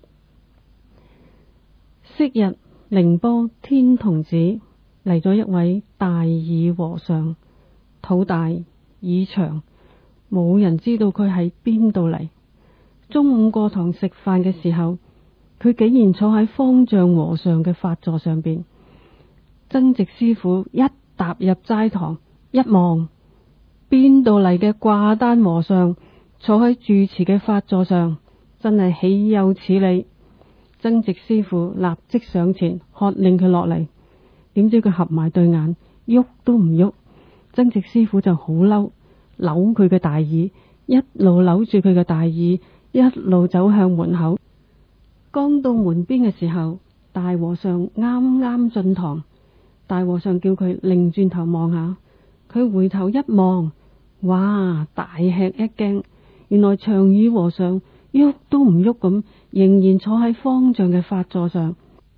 昔日寧波天童寺嚟咗一位大耳和尚，肚大耳長，冇人知道佢喺邊度嚟。中午過堂食飯嘅時候，佢竟然坐喺方丈和尚嘅法座上邊。 增值師傅一踏入齋堂，一望，邊度嚟嘅掛單和尚坐喺住持嘅法座上，真係豈有此理！增值師傅立即上前喝令佢落嚟，點知佢合埋對眼，喐都唔喐。增值師傅就好嬲，扭佢嘅大耳，一路扭住佢嘅大耳，一路走向門口。剛到門邊嘅時候，大和尚啱啱進堂，大和尚叫佢擰轉頭望下，佢回頭一望，哇！大吃一驚，原來長宇和尚喐都唔喐咁，仍然坐喺方丈嘅法座上，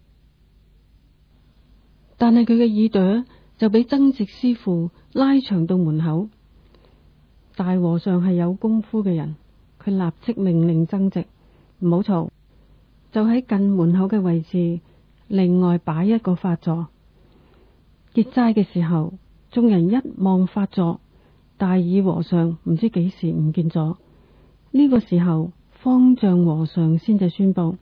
但係佢嘅耳朵就俾增值師傅拉長到門口。大和尚係有功夫嘅人，佢立即命令增值唔好嘈，就喺近門口嘅位置另外擺一個法座。結齋嘅時候，眾人一望法座，大耳和尚唔知幾時唔見咗。呢個時候，方丈和尚先至宣布：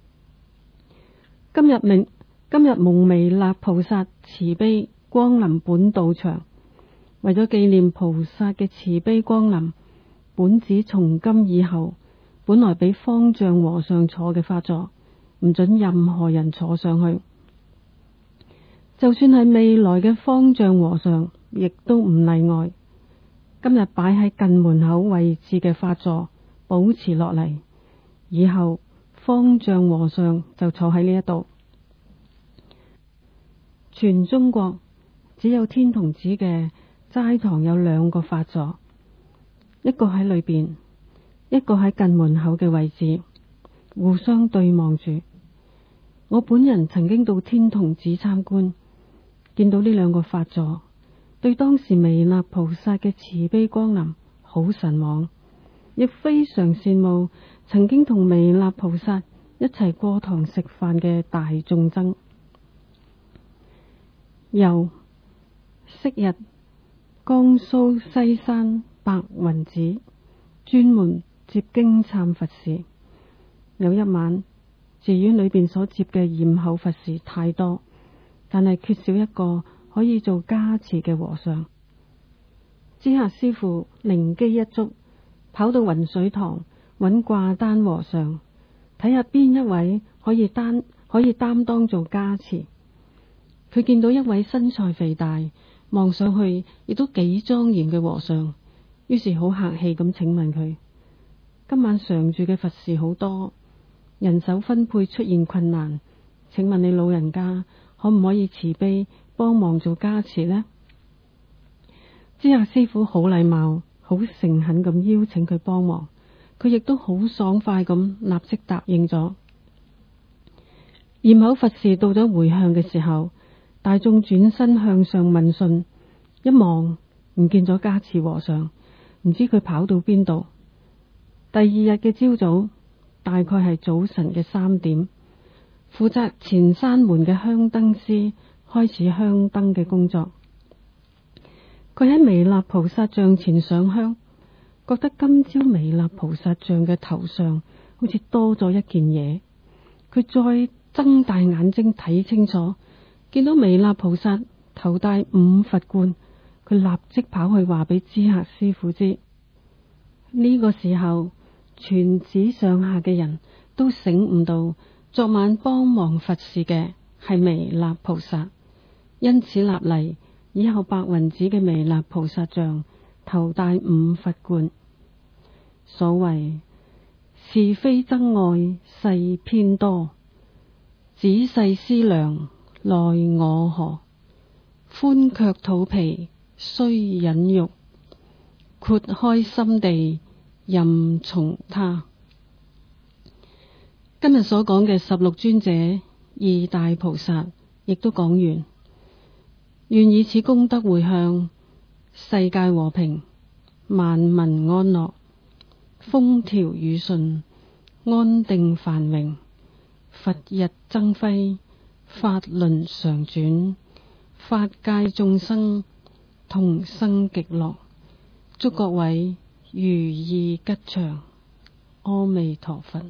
今日蒙彌勒菩薩慈悲光臨本道場，為咗紀念菩薩嘅慈悲光臨，本寺從今以後本來俾方丈和尚坐嘅法座，唔准任何人坐上去。就算係未來嘅方丈和尚，亦都唔例外。今日擺喺近門口位置嘅法座保持落嚟，以後方丈和尚就坐喺呢一度。全中國只有天童寺嘅齋堂有兩個法座，一個喺裏邊，一個喺近門口嘅位置，互相對望住。我本人曾經到天童寺參觀，見到呢兩個法座，對當時彌勒菩薩嘅慈悲光臨好神往，亦非常羨慕曾經同彌勒菩薩一齊過堂食飯嘅大眾僧。昔日江蘇西山白雲寺專門接經懺佛事，有一晚寺院裏邊所接嘅嚴口佛事太多，但係缺少一個可以做加持嘅和尚。知客師傅靈機一觸，跑到雲水堂揾掛單和尚，睇下邊一位可以擔當做加持。佢見到一位身材肥大，望上去亦都幾莊嚴嘅和尚，於是好客氣咁請問佢：今晚常住嘅佛事好多，人手分配出現困難，請問你老人家可唔可以慈悲幫忙做加持呢？知客師傅好禮貌，好誠懇咁邀請佢幫忙，佢亦都好爽快咁立即答應咗。嚴口佛事到咗回向嘅時候，大眾轉身向上問訊，一望唔見咗加持和尚，唔知佢跑到邊度。第二日嘅朝早，大概係早晨嘅3點，負責前山門嘅香燈師開始香燈嘅工作。佢喺彌勒菩薩像前上香，覺得今朝彌勒菩薩像嘅頭上好似多咗一件嘢。佢再睜大眼睛睇清楚，見到彌勒菩薩頭戴5佛冠，佢立即跑去話俾知客師傅知。呢個時候，全寺上下嘅人都醒悟到，昨晚幫忙佛事嘅係彌勒菩薩，因此立例，以後白雲寺嘅彌勒菩薩像頭戴5佛冠。所謂是非憎愛世偏多，仔細思量奈我何？歡卻肚皮須忍辱，豁開心地任從他。今日所講嘅16尊者、2大菩薩亦都講完，願以此功德回向世界和平，萬民安樂，風調雨順，安定繁榮，佛日增輝，法輪常轉，法界眾生同生極樂。祝各位如意吉祥，阿彌陀佛。